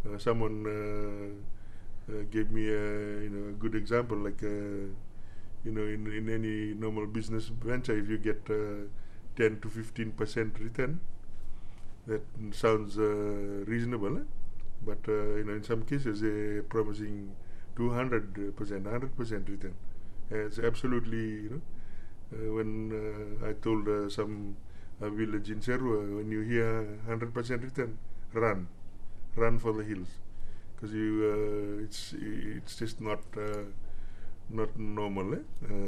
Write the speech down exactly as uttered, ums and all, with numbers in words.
uh, someone uh, uh, gave me a, you know, a good example, like uh, you know, in, in any normal business venture, if you get uh, ten to fifteen percent return, that sounds uh, reasonable, eh? But uh, you know, in some cases, they're promising two hundred percent, one hundred percent return. Uh, it's absolutely, you know, uh, when uh, I told uh, some uh, village in Serua, when you hear one hundred percent return, run, run for the hills, because you, uh, it's it's just not uh, not normal. Eh? Uh,